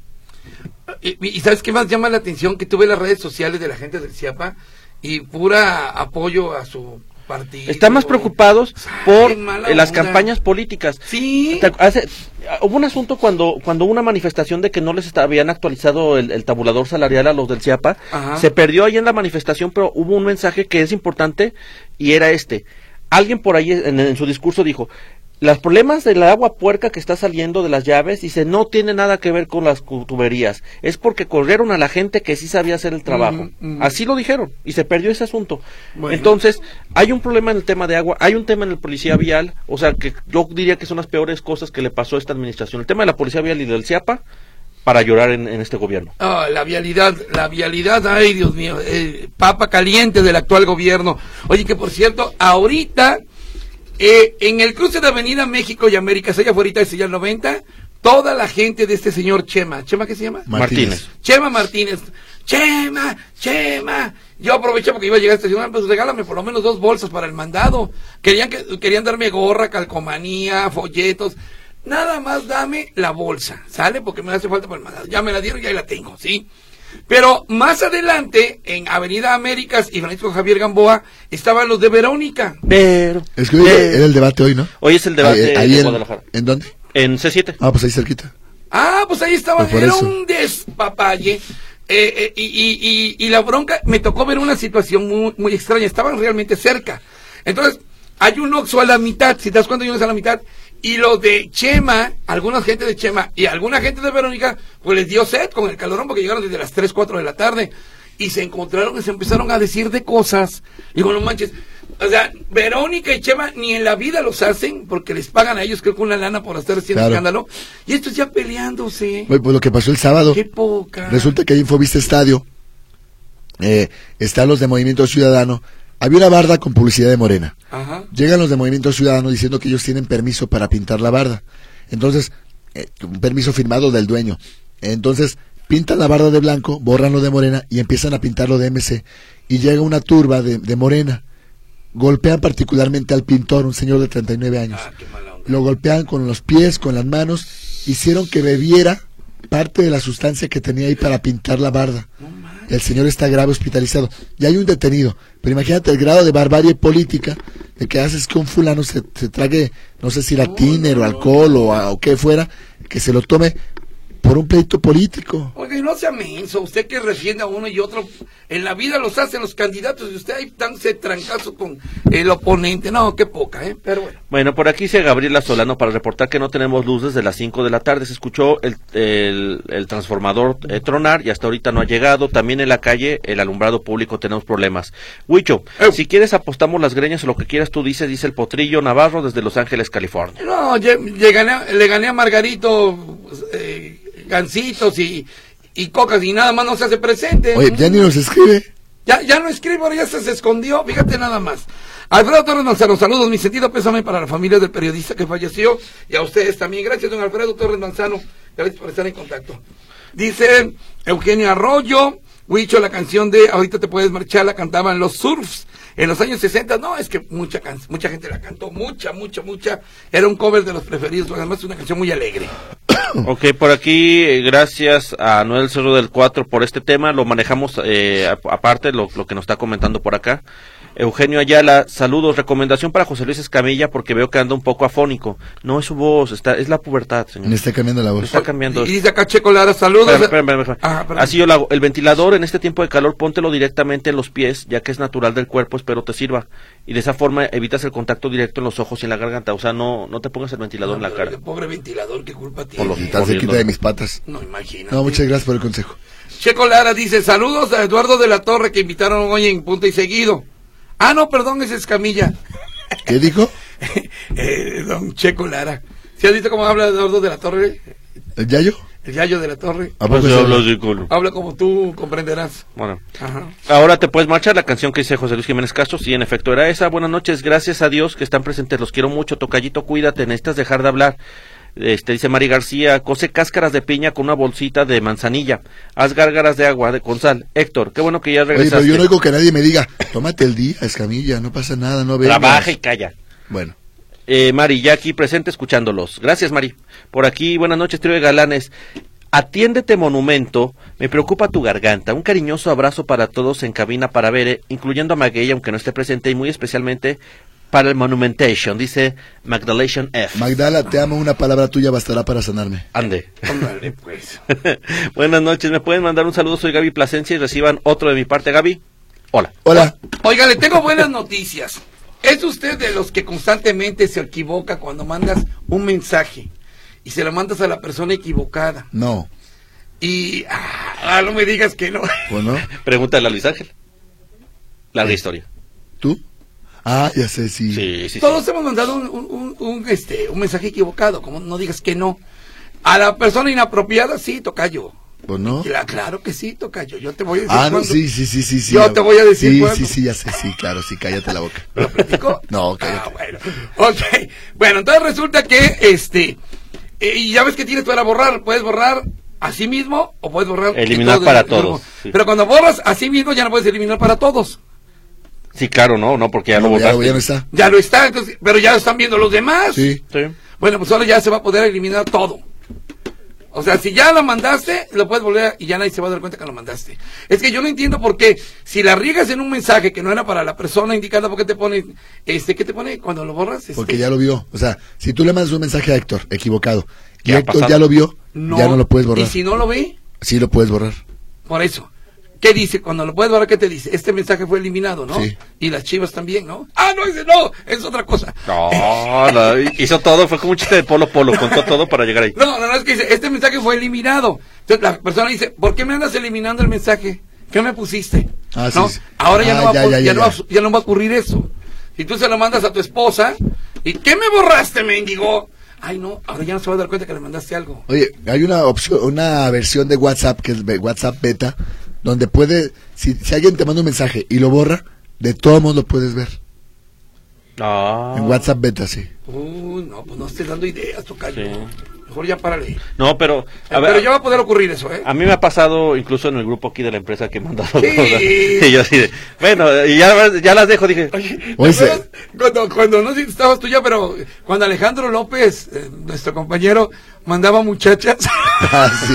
Y, y ¿sabes qué más llama la atención? Que tuve las redes sociales de la gente del CIAPA y pura apoyo a su partido. Están más preocupados Ay, por mala eh, las onda. campañas políticas. Sí. Te- hace- hubo un asunto cuando cuando hubo una manifestación de que no les esta- habían actualizado el, el tabulador salarial a los del CIAPA. Ajá. Se perdió ahí en la manifestación, pero hubo un mensaje que es importante y era este. Alguien por ahí en, en su discurso dijo, los problemas del agua puerca que está saliendo de las llaves, dice, no tiene nada que ver con las cu- tuberías, es porque corrieron a la gente que sí sabía hacer el trabajo. Ujú, ujú. Así lo dijeron y se perdió ese asunto. Bueno. Entonces, hay un problema en el tema de agua, hay un tema en el policía vial, o sea, que yo diría que son las peores cosas que le pasó a esta administración. El tema de la policía vial y del CIAPA, para llorar en, en este gobierno. Ah, la vialidad, la vialidad, ay Dios mío, eh, papa caliente del actual gobierno. Oye, que por cierto, ahorita, eh, en el cruce de Avenida México y Américas, allá afuera de Señal noventa, toda la gente de este señor Chema, ¿Chema qué se llama? Martínez. Chema Martínez, Chema, Chema. Yo aproveché porque iba a llegar a esta ciudad, pues regálame por lo menos dos bolsas para el mandado. Querían que querían darme gorra, calcomanía, folletos. Nada más dame la bolsa, ¿sale? Porque me hace falta para el mandado. Ya me la dieron y ahí la tengo, ¿sí? Pero más adelante, en Avenida Américas y Francisco Javier Gamboa, estaban los de Verónica. Pero... Es que hoy eh, era el debate hoy, ¿no? hoy es el debate Ahí, ahí de en, Guadalajara. ¿En dónde? En C siete. Ah, pues ahí cerquita. Ah, pues ahí estaban, Pues por era eso. un despapalle. Eh, eh, y, y, y, y la bronca, me tocó ver una situación muy, muy extraña, estaban realmente cerca. Entonces, hay un Oxxo a la mitad, si te das cuenta, hay unos a la mitad, y los de Chema, alguna gente de Chema y alguna gente de Verónica, pues les dio sed con el calorón porque llegaron desde las tres, cuatro de la tarde, y se encontraron y se empezaron a decir de cosas. Digo, no manches, o sea, Verónica y Chema ni en la vida los hacen, porque les pagan a ellos creo que una lana por estar haciendo Claro. escándalo, y estos ya peleándose. Oye, pues lo que pasó el sábado. Qué poca. Resulta que ahí en Fovista Estadio eh, están los de Movimiento Ciudadano. Había una barda con publicidad de Morena. Ajá. Llegan los de Movimiento Ciudadano diciendo que ellos tienen permiso para pintar la barda. Entonces, eh, un permiso firmado del dueño. Entonces, pintan la barda de blanco, borran lo de Morena y empiezan a pintarlo de M C. Y llega una turba de, de Morena. Golpean particularmente al pintor, un señor de treinta y nueve años. Ah, qué mala onda. Lo golpean con los pies, con las manos. Hicieron que bebiera parte de la sustancia que tenía ahí para pintar la barda. No manches. El señor está grave hospitalizado. Ya hay un detenido. Pero imagínate el grado de barbarie política de que haces que un fulano se, se trague, no sé si la tiner o alcohol o, a- o qué fuera, que se lo tome por un pleito político. Oiga, y no sea menso, usted que refiende a uno y otro, en la vida los hacen los candidatos y usted ahí dándose trancazo con el oponente. No, qué poca, ¿eh? Pero bueno. Bueno, por aquí sigue Gabriela Solano para reportar que no tenemos luz desde las cinco de la tarde. Se escuchó el, el, el transformador eh, tronar y hasta ahorita no ha llegado. También en la calle, el alumbrado público, tenemos problemas. Huicho, Eh. si quieres apostamos las greñas o lo que quieras tú dices, dice el Potrillo Navarro desde Los Ángeles, California. No, ye- le gané, a- le gané a Margarito eh, gancitos y, y cocas y nada más no se hace presente. Oye, ya ni nos escribe. Ya, ya no escribo, ahora ya se, se escondió, fíjate nada más. Alfredo Torres Manzano, saludos, mi sentido pésame para la familia del periodista que falleció y a ustedes también. Gracias, don Alfredo Torres Manzano, gracias por estar en contacto. Dice Eugenio Arroyo, Huicho, la canción de Ahorita te puedes marchar, la cantaban los Surfs en los años sesenta. No, es que mucha can mucha gente la cantó, mucha, mucha, mucha. Era un cover de los preferidos, además es una canción muy alegre. Ok, por aquí, eh, gracias a Noel Cerro del cuatro por este tema, lo manejamos eh, a- aparte, lo, lo que nos está comentando por acá. Eugenio Ayala, saludos, recomendación para José Luis Escamilla porque veo que anda un poco afónico. No es su voz, está, es la pubertad, señor. Me está cambiando la Le voz. está cambiando. Y dice acá Checo Lara, saludos. Espérame, espérame, espérame. Ah, perdón. Así yo lo hago. El ventilador en este tiempo de calor, póntelo directamente en los pies, ya que es natural del cuerpo, espero te sirva. Y de esa forma evitas el contacto directo en los ojos y en la garganta. O sea, no, no te pongas el ventilador en la cara. El pobre ventilador, ¿qué culpa Por tiene? los- Y está cerquita de mis patas. No, imagínate. No, muchas gracias por el consejo. Checo Lara dice, saludos a Eduardo de la Torre que invitaron hoy en Punta y Seguido. Ah, no, perdón, ese es Escamilla. ¿Qué dijo? eh, don Checo Lara. ¿Sí has visto cómo habla Eduardo de la Torre? ¿El Yayo? El Yayo de la Torre. ¿A poco Pues se hablo habla? así, culo. Habla como tú comprenderás. Bueno. Ajá. Ahora te puedes marchar, la canción que dice José Luis Jiménez Castro, sí, en efecto era esa. Buenas noches, gracias a Dios que están presentes, los quiero mucho. Tocallito, cuídate, necesitas dejar de hablar. Este dice Mari García, cose cáscaras de piña con una bolsita de manzanilla, haz gárgaras de agua de, con sal. Héctor, qué bueno que ya Oye, regresaste. pero yo no oigo que nadie me diga, tómate el día, Escamilla, no pasa nada, no vengas. Trabaja y calla. Bueno, Eh, Mari, ya aquí presente escuchándolos. Gracias, Mari. Por aquí, buenas noches, trío de galanes. Atiéndete, Monumento. Me preocupa tu garganta. Un cariñoso abrazo para todos en cabina para Bere, incluyendo a Maguey, aunque no esté presente, y muy especialmente para el Monumentation, dice Magdalation F. Magdala, te amo, una palabra tuya bastará para sanarme. Ande. Ándale, pues. Buenas noches, me pueden mandar un saludo, soy Gaby Plasencia y reciban otro de mi parte, Gaby. Hola. Hola. Oiga, le tengo buenas noticias. ¿Es usted de los que constantemente se equivoca cuando mandas un mensaje y se lo mandas a la persona equivocada? No, Y... Ah, no me digas que no. ¿o no? Pregúntale a Luis Ángel. Larga historia. ¿Tú? Ah, ya sé, sí. Sí, sí, Todos sí. hemos mandado un, un, un, un, este, un mensaje equivocado, como no digas que no. A la persona inapropiada, sí, tocayo. ¿O no? Cla- Claro que sí, tocayo. Yo te voy a decir Ah, no, cuándo. sí, sí, sí, sí, sí. Yo te voy a decir Sí, cuándo. sí, sí, ya sé, sí, claro, sí, cállate la boca. ¿Lo platico? No, cállate. Ah, bueno. Ok. Bueno, entonces resulta que, este, eh, y ya ves que tienes para borrar. Puedes borrar a sí mismo o puedes borrar... Eliminar de para de- de- todos, sí. Pero cuando borras a sí mismo ya no puedes eliminar para todos. Sí, claro, no, no, porque ya lo No, ya, votaste. ya no está. Ya lo está, entonces, pero ya lo están viendo los demás. Sí. Sí. Bueno, pues ahora ya se va a poder eliminar todo. O sea, si ya lo mandaste, lo puedes volver a- y ya nadie se va a dar cuenta que lo mandaste. Es que yo no entiendo por qué, si la riegas en un mensaje que no era para la persona indicada, ¿por qué te pone, este, qué te pone cuando lo borras? Este, Porque ya lo vio. O sea, si tú le mandas un mensaje a Héctor, equivocado, y ¿Qué ha Héctor pasado? ya lo vio, ya no lo puedes borrar. Y si no lo ve, Sí lo puedes borrar. por eso. ¿Qué dice? Cuando lo puedes borrar, ¿qué te dice? Este mensaje fue eliminado, ¿no? Sí. Y las chivas también, ¿no? Ah, no, ese no, es otra cosa. No, no, hizo todo, fue como un chiste de Polo Polo, contó todo para llegar ahí. No, no, no, es que dice, este mensaje fue eliminado. Entonces la persona dice, ¿por qué me andas eliminando el mensaje? ¿Qué me pusiste? Ah, sí, ¿No? sí. Ahora ya, Ah, no va, ya, a pu- ya, ya ya, no va- ya. ya no va a ocurrir eso. Si tú se lo mandas a tu esposa, ¿y qué me borraste, mendigo? Ay, no, ahora ya no se va a dar cuenta que le mandaste algo. Oye, hay una opción, una versión de WhatsApp que es be- WhatsApp beta, donde puede, si, si alguien te manda un mensaje y lo borra, de todos modos lo puedes ver. No. En WhatsApp beta, sí. Uy, no, pues no estés dando ideas, tocayo. Sí. Mejor ya párale. No, pero, a Eh, ver, pero ya va a poder ocurrir eso, ¿eh? a mí me ha pasado incluso en el grupo aquí de la empresa que he mandado Sí. cosas. Y yo así de, bueno, y ya, ya las dejo, dije. Oye, ¿te Oye, se- acuerdas cuando, cuando no sé si estabas tú ya, pero cuando Alejandro López, eh, nuestro compañero, mandaba muchachas Ah, sí.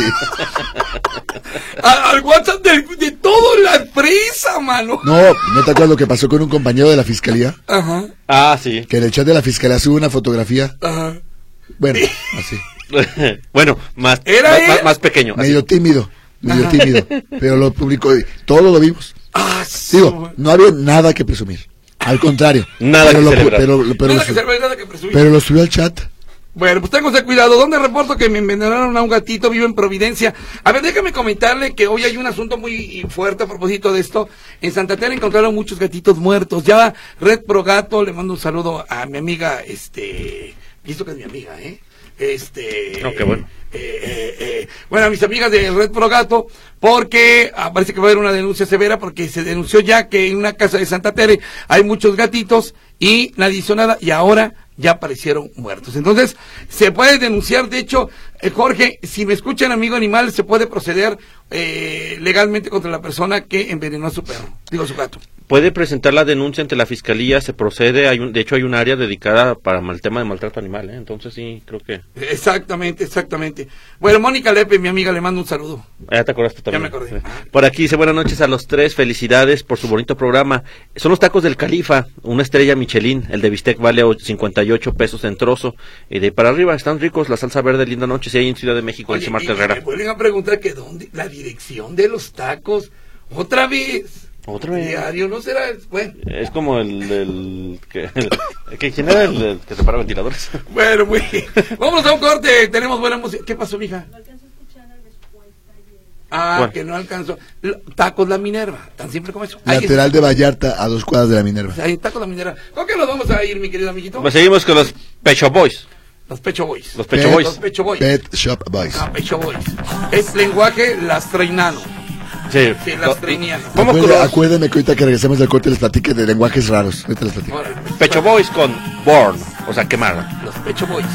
a- al WhatsApp de, de toda la empresa, mano. No, ¿no te acuerdas lo que pasó con un compañero de la fiscalía? Ajá, Ah, sí. Que en el chat de la fiscalía sube una fotografía. ajá. Bueno, así. Bueno, más, ¿Era más, él? más- más pequeño. así. Medio tímido, medio Ajá. tímido. Pero lo publicó, y todos lo vimos. Ah, Digo, no había nada que presumir. Al contrario. Nada pero que lo, celebrar. pero, pero, pero nada lo que su- celebrar, nada que presumir. pero lo subió al chat. Bueno, pues tengo ese cuidado. ¿Dónde reporto que me envenenaron a un gatito? Vivo en Providencia. A ver, déjame comentarle que hoy hay un asunto muy fuerte a propósito de esto. En Santa Teresa encontraron muchos gatitos muertos. Ya Red Pro Gato, le mando un saludo a mi amiga, este... Visto que es mi amiga, ¿eh? Este... Oh, qué bueno. Eh, eh, eh, bueno, a mis amigas de Red Pro Gato, porque ah, parece que va a haber una denuncia severa, porque se denunció ya que en una casa de Santa Tere hay muchos gatitos y nadie hizo nada, y ahora ya aparecieron muertos. Entonces, se puede denunciar, de hecho, Eh, Jorge, si me escuchan, amigo animal, se puede proceder eh, legalmente contra la persona que envenenó a su perro, digo su gato. Puede presentar la denuncia ante la fiscalía, se procede, hay un, de hecho hay un área dedicada para el tema de maltrato animal, ¿eh? Entonces sí, creo que... Exactamente, exactamente. Bueno, Mónica Lepe, mi amiga, le mando un saludo. Ya te acordaste también. Ya me acordé. Por aquí dice, buenas noches a los tres, felicidades por su bonito programa. Son los tacos del Califa, una estrella Michelin, el de bistec vale cincuenta y ocho pesos en trozo, y de ahí para arriba están ricos, la salsa verde, linda noche, si hay en Ciudad de México, Oye, dice Marta y Herrera. me vuelven a preguntar que dónde, la dirección de los tacos, otra vez. Otra vez. Diario, ¿no será? Bueno. Es como el, el que, el, que ¿quién era el, el que separa ventiladores? Bueno, muy bien. Vámonos a un corte, tenemos buena música. ¿Qué pasó, mija? No alcanzó a escuchar la respuesta ayer. Ah, Bueno. que no alcanzó. L- Tacos La Minerva, tan simple como eso. Ahí Lateral está. de Vallarta, a dos cuadras de la Minerva. Ahí, Tacos La Minerva. ¿Con qué nos vamos a ir, mi querido amiguito? Pues seguimos con los Pecho Boys. Los Pecho Boys. Los Pecho Pet- Boys. Los Pecho Boys. Pet Shop Boys. Ah, Pecho Boys. Es lenguaje lastreinano. Sí. Sí, lastreinano. Vamos con Acuérdame, los acuérdame que ahorita que regresemos del corte les platique de lenguajes raros. Ahorita les platico. Órale, Pecho Boys con Born, o sea, quemar. los Pecho Boys.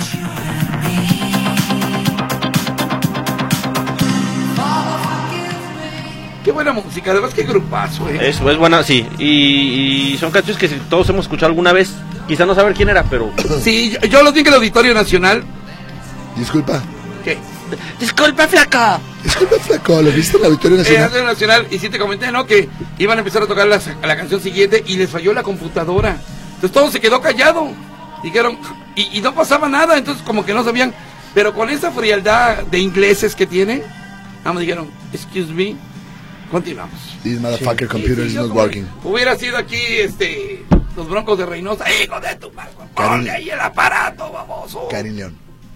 Qué buena música, además qué grupazo, eh. Eso es buena, sí. Y, y son canciones que todos hemos escuchado alguna vez. Quizá no saber quién era, pero... Sí, yo, yo los vi en el Auditorio Nacional. Disculpa. ¿Qué? Disculpa, flaca. Disculpa, flaco, ¿lo viste en el Auditorio En el Nacional? Auditorio Nacional, y sí te comenté, ¿no? Que iban a empezar a tocar la, la canción siguiente y les falló la computadora. Entonces todo se quedó callado. Dijeron, y, y no pasaba nada, entonces como que no sabían. Pero con esa frialdad de ingleses que tiene, nada más dijeron, excuse me, continuamos. This motherfucker computer Sí, is yo not como- working. Hubiera sido aquí, este, los Broncos de Reynosa, hijo de tu madre, Karim. ponle ahí el aparato, baboso. Karin León.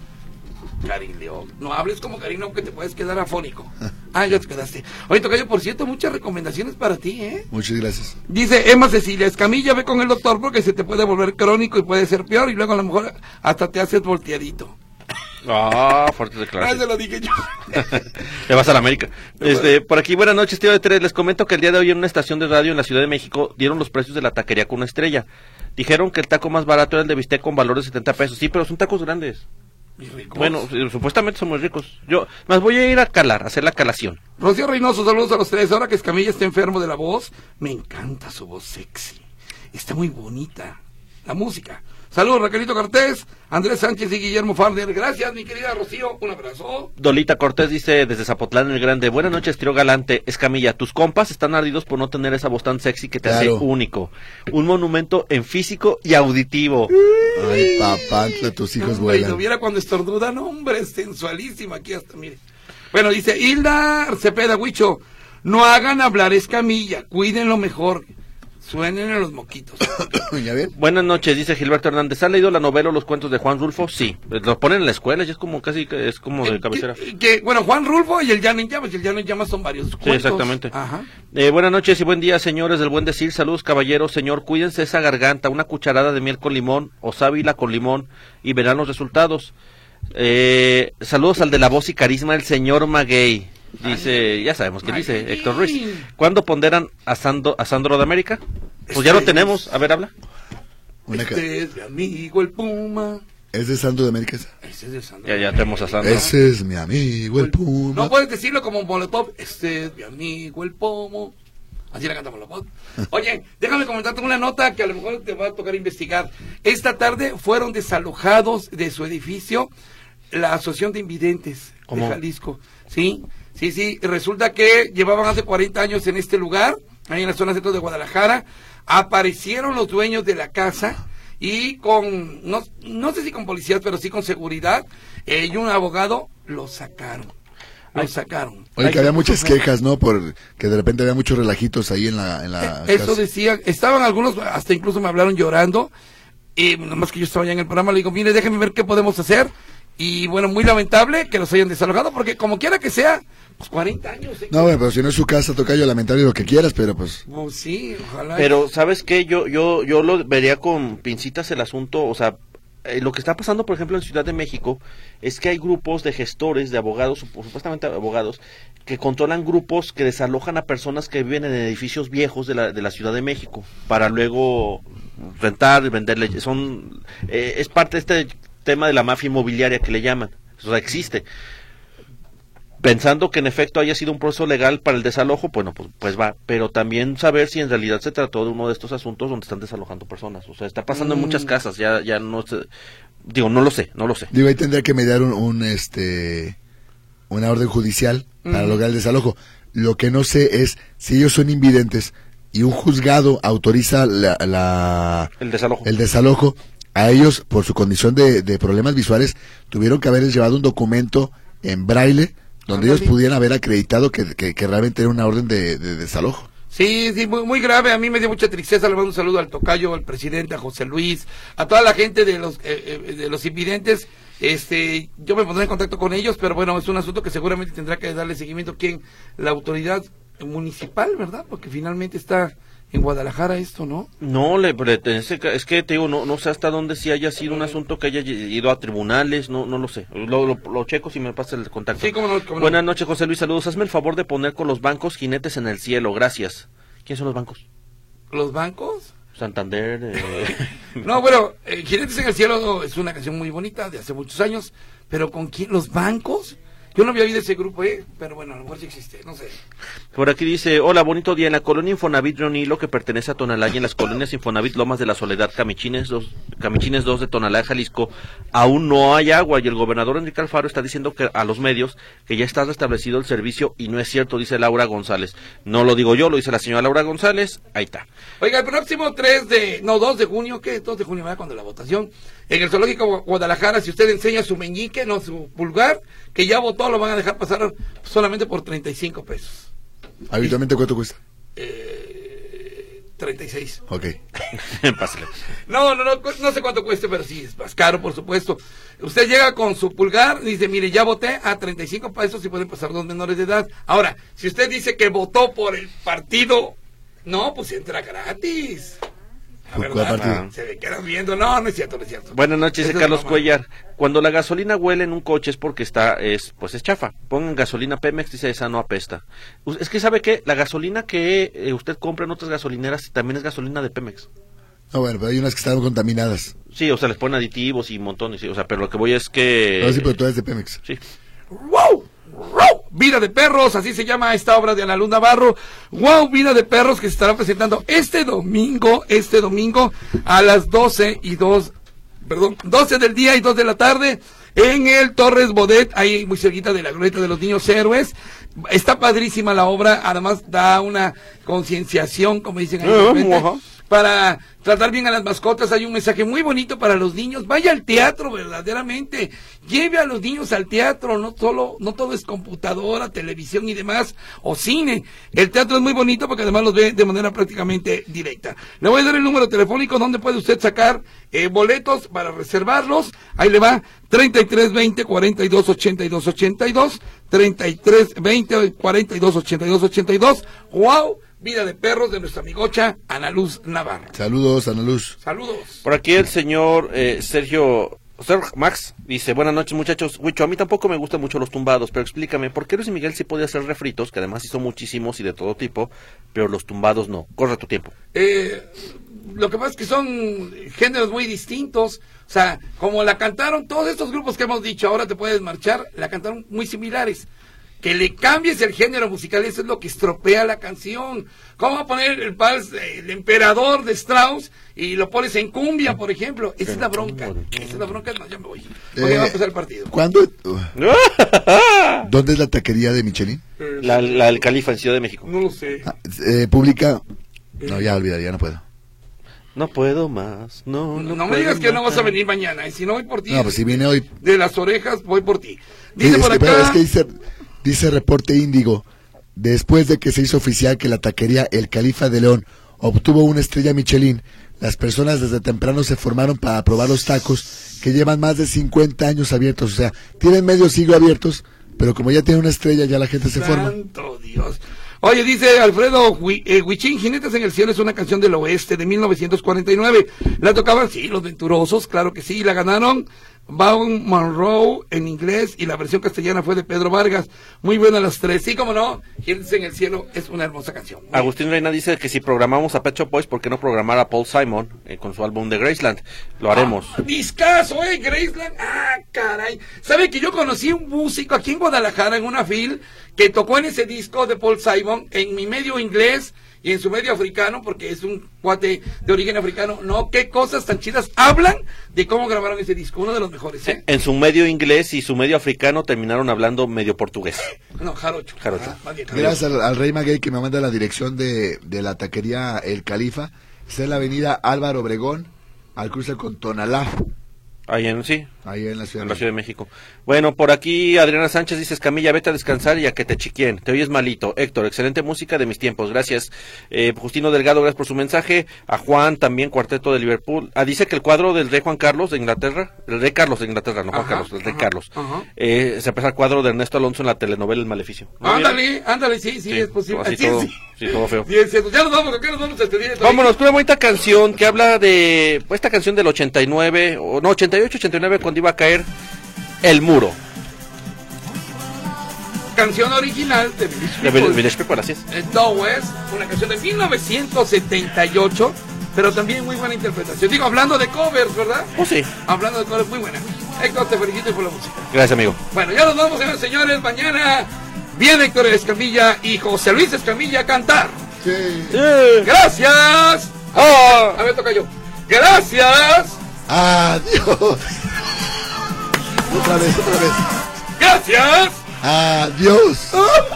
Karim León, no hables como Karim León que te puedes quedar afónico. Ah, ya te quedaste. Oye, Tocayo, por cierto, muchas recomendaciones para ti, ¿eh? Muchas gracias. Dice Emma Cecilia Escamilla, ve con el doctor porque se te puede volver crónico y puede ser peor y luego a lo mejor hasta te haces volteadito. Ah, fuertes Ah, declaraciones. se lo dije yo. Te vas a la América. Este, por aquí, buenas noches, tío de tres. Les comento que el día de hoy en una estación de radio en la Ciudad de México dieron los precios de la taquería con una estrella. Dijeron que el taco más barato era el de bistec con valor de setenta pesos. Sí, pero son tacos grandes. Y ricos. Bueno, eh, supuestamente son muy ricos. Yo, más voy a ir a calar, a hacer la calación. Rocío Reynoso, saludos a los tres. Ahora que Escamilla está enfermo de la voz, me encanta su voz sexy. Está muy bonita. La música. Saludos, Raquelito Cortés, Andrés Sánchez y Guillermo Farner. Gracias, mi querida Rocío. Un abrazo. Dolita Cortés dice desde Zapotlán el Grande, buenas noches, trío galante. Escamilla, tus compas están ardidos por no tener esa voz tan sexy que te Claro. hace único. Un monumento en físico y auditivo. Ay, papantla, tus hijos Hombre, y lo vuelan. viera cuando estornuda, no, hombre, es sensualísima aquí hasta, mire. Bueno, dice Hilda Cepeda Huicho, no hagan hablar Escamilla, cuídenlo mejor. Suenen en los moquitos. ¿Ya ven? Buenas noches, dice Gilberto Hernández. ¿Ha leído la novela o los cuentos de Juan Rulfo? Sí. Lo ponen en la escuela y es como casi, que- es como de cabecera. Que, que, bueno, Juan Rulfo y el Llano en Llamas, y el Llano en Llamas son varios Sí, cuentos. exactamente. Ajá. Eh, buenas noches y buen día, señores del buen decir. Saludos, caballeros. Señor, cuídense esa garganta. Una cucharada de miel con limón o sábila con limón y verán los resultados. Eh, saludos al de la voz y carisma, el señor Maguey. Dice, ya sabemos quién dice, Maguey. Héctor Ruiz. ¿Cuándo ponderan a, Sando, a Sandro de América? Pues ya Este lo tenemos. A ver, habla. Una ca- Este es mi amigo el Puma. ¿Es de Santo de América esa? Ese es el Sandro. Ya, ya tenemos a Sandro. Ese es mi amigo el Puma. No puedes decirlo como Molotov. Este es mi amigo el Pomo. Así la canta Molotov. Oye, déjame comentarte una nota que a lo mejor te va a tocar investigar. Esta tarde fueron desalojados de su edificio la Asociación de Invidentes ¿Cómo? de Jalisco. Sí, sí, sí. Resulta que llevaban hace cuarenta años en este lugar, ahí en la zona centro de Guadalajara. Aparecieron los dueños de la casa y con, no, no sé si con policías, pero sí con seguridad, eh, y un abogado lo sacaron. Lo sacaron. Oye, que había muchas quejas, ¿no? Por que de repente había muchos relajitos ahí en la, en la Eso casa. decían, estaban algunos, hasta incluso me hablaron llorando, y nomás que yo estaba ya en el programa, le digo, mire, déjenme ver qué podemos hacer, y bueno, muy lamentable que los hayan desalojado, porque como quiera que sea, pues cuarenta años. ¿eh? No, bueno, pero si no es su casa, tocayo, lamentable lo que quieras, pero pues... Pues sí, ojalá. Pero, ¿sabes qué? Yo, yo, yo lo vería con pincitas el asunto, o sea, eh, lo que está pasando, por ejemplo, en Ciudad de México, es que hay grupos de gestores, de abogados, sup- supuestamente abogados, que controlan grupos que desalojan a personas que viven en edificios viejos de la, de la Ciudad de México, para luego rentar y venderle. Son, eh, es parte de este tema de la mafia inmobiliaria que le llaman. O sea, existe. Pensando que en efecto haya sido un proceso legal para el desalojo, bueno, pues, pues va, pero también saber si en realidad se trató de uno de estos asuntos donde están desalojando personas. O sea, está pasando mm. en muchas casas, ya ya no sé, digo, no lo sé, no lo sé. Digo, ahí tendría que mediar un, un este una orden judicial para mm. lograr el desalojo. Lo que no sé es si ellos son invidentes y un juzgado autoriza la, la el desalojo. El desalojo, a ellos, por su condición de, de problemas visuales, tuvieron que haberles llevado un documento en braille donde ellos pudieran haber acreditado que, que, que realmente era una orden de, de desalojo. Sí, sí, muy, muy grave. A mí me dio mucha tristeza. Le mando un saludo al tocayo, al presidente, a José Luis, a toda la gente de los eh, eh, de los invidentes. Este, yo me pondré en contacto con ellos, pero bueno, es un asunto que seguramente tendrá que darle seguimiento quien, la autoridad municipal, ¿verdad? Porque finalmente está en Guadalajara esto, ¿no? No, le, es que te digo, no, no sé hasta dónde si haya sido un asunto que haya ido a tribunales, no no lo sé. Lo, lo, lo checo si me pasa el contacto. Sí, cómo no, cómo Buenas no. noches, José Luis, saludos. Hazme el favor de poner con los bancos Jinetes en el Cielo, gracias. ¿Quiénes son los bancos? ¿Los bancos? Santander. Eh... no, bueno, eh, Jinetes en el Cielo es una canción muy bonita de hace muchos años, pero ¿con quién? ¿Los bancos? Yo no había oído ese grupo, ¿eh? Pero bueno, a lo mejor sí existe, no sé. Por aquí dice, hola, bonito día. En la colonia Infonavit Río Nilo, que pertenece a Tonalá, y en las colonias Infonavit Lomas de la Soledad, Camichines dos, Camichines dos de Tonalá, Jalisco, aún no hay agua, y el gobernador Enrique Alfaro está diciendo que a los medios que ya está restablecido el servicio, y no es cierto, dice Laura González. No lo digo yo, lo dice la señora Laura González, ahí está. Oiga, el próximo tres de, no, dos de junio, ¿qué? dos de junio, ¿verdad? Cuando la votación, en el Zoológico Guadalajara, si usted enseña su meñique, no su pulgar, que ya votó, lo van a dejar pasar solamente por treinta y cinco pesos. ¿Habitualmente cuánto cuesta? Eh, treinta y seis. Ok. Pásale. No, no, no, no sé cuánto cueste, pero sí, es más caro, por supuesto. Usted llega con su pulgar y dice, mire, ya voté a treinta y cinco pesos y pueden pasar dos menores de edad. Ahora, si usted dice que votó por el partido, no, pues entra gratis. La verdad, ah. se me quedan viendo, no, no es cierto, no es cierto. Buenas noches, dice Carlos Cuellar. Cuando la gasolina huele en un coche es porque está, es, pues es chafa. Pongan gasolina Pemex, dice, esa no apesta. Es que sabe que la gasolina que eh, usted compra en otras gasolineras también es gasolina de Pemex. No, bueno, pero hay unas que están contaminadas. Sí, o sea, les ponen aditivos y montones, sí, o sea, pero lo que voy es que... No, sí, pero todo es de Pemex. Sí. ¡Wow! ¡Wow! Vida de Perros, así se llama esta obra de Ana Luz Navarro. ¡Wow! Vida de Perros, que se estará presentando este domingo, este domingo a las doce y dos, perdón, doce del día y dos de la tarde en el Torres Bodet, ahí muy cerquita de la glorieta de los Niños Héroes. Está padrísima la obra, además da una concienciación, como dicen ahí, uh, para tratar bien a las mascotas. Hay un mensaje muy bonito para los niños. Vaya al teatro, verdaderamente. Lleve a los niños al teatro, no solo, no todo es computadora, televisión y demás, o cine. El teatro es muy bonito porque además los ve de manera prácticamente directa. Le voy a dar el número telefónico donde puede usted sacar eh, boletos para reservarlos. Ahí le va, treinta y tres veinte cuarenta y dos ochenta y dos ochenta y dos, treinta y tres veinte cuarenta y dos ochenta y dos ochenta y dos. ¡Wow! Vida de Perros de nuestra amigocha Ana Luz Navarro. Saludos, Ana Luz. Saludos. Por aquí el señor eh, Sergio Sergio Max dice, buenas noches muchachos. Huicho, a mí tampoco me gustan mucho los tumbados, pero explícame, ¿por qué Luis Miguel sí puede hacer refritos, que además hizo muchísimos y de todo tipo, pero los tumbados no? Corre tu tiempo. Eh, lo que pasa es que son géneros muy distintos. O sea, como la cantaron todos estos grupos que hemos dicho, ahora te puedes marchar, la cantaron muy similares. Que le cambies el género musical, eso es lo que estropea la canción. ¿Cómo va a poner el vals, el emperador de Strauss y lo pones en cumbia, por ejemplo? Esa es la bronca. Esa es la bronca. No, ya me voy. Porque eh, va a empezar el partido. ¿Cuándo? ¿Dónde es la taquería de Michelin? La, la del Califa en Ciudad de México. No lo sé. Ah, eh, publica. No, ya olvidaría, no puedo. No puedo más. No, no, no me digas que no vas a venir mañana. Y si no voy por ti. No, pues si viene hoy. De las orejas voy por ti. Dice sí, por es que, acá. Pero es que dice. Dice Reporte Índigo, después de que se hizo oficial que la taquería El Califa de León obtuvo una estrella Michelin, las personas desde temprano se formaron para probar los tacos que llevan más de cincuenta años abiertos. O sea, tienen medio siglo abiertos, pero como ya tienen una estrella, ya la gente se forma. ¡Santo Dios! Oye, dice Alfredo Huichín, Jinetes en el Cielo es una canción del oeste de mil novecientos cuarenta y nueve. La tocaban, sí, los Venturosos, claro que sí, la ganaron Baum Monroe en inglés y la versión castellana fue de Pedro Vargas. Muy buenas las tres. Sí, como no, Gentes en el cielo es una hermosa canción. Muy Agustín Reina dice que si programamos a Pet Shop Boys, ¿por qué no programar a Paul Simon eh, con su álbum de Graceland? Lo haremos. Ah, discazo, eh, Graceland. Ah, caray. ¿Sabe que yo conocí un músico aquí en Guadalajara en una fil que tocó en ese disco de Paul Simon en mi medio inglés y en su medio africano, porque es un cuate de origen africano? No, qué cosas tan chidas hablan de cómo grabaron ese disco, uno de los mejores, ¿eh? En su medio inglés y su medio africano terminaron hablando medio portugués. No, jarocho. Jarocho. Ah, más bien, Gracias al, al Rey Maguey que me manda la dirección de, de la taquería El Califa. Está en la avenida Álvaro Obregón, al cruce con Tonalá, Ahí en, sí, ahí en la Ciudad en de la Ciudad de México. Bueno, por aquí Adriana Sánchez dice, Escamilla, vete a descansar y a que te chiquien. Te oyes malito. Héctor, excelente música de mis tiempos. Gracias. Eh, Justino Delgado, gracias por su mensaje. A Juan, también Cuarteto de Liverpool. Ah, dice que el cuadro del rey Juan Carlos de Inglaterra, el rey Carlos de Inglaterra, no Juan Ajá, Carlos, el rey ajá, Carlos. ajá. Eh, se empieza el cuadro de Ernesto Alonso en la telenovela El Maleficio. ¿No Ándale, ándale, sí, sí, Sí, es posible. así Sí, todo, sí. sí, todo feo. Sí, es cierto. Ya nos vamos, ¿qué nos vamos a despedir? Vámonos con una bonita canción que habla de pues, esta canción del ochenta y nueve, o no, ochenta y ocho, ochenta y nueve, cuando iba a caer el muro. Canción original de Village De People. Village People, así es. Eh, Dow West, una canción de mil novecientos setenta y ocho, pero también muy buena interpretación. Digo, hablando de covers, ¿verdad? Oh, sí. Hablando de covers, muy buena. Héctor, te felicito por la música. Gracias, amigo. Bueno, ya nos vamos, señores, señores. Mañana viene Héctor Escamilla y José Luis Escamilla a cantar. Sí. ¡Gracias! Ah. A ver, toca yo. ¡Gracias! Adiós. Otra vez, otra vez. ¡Gracias! Adiós.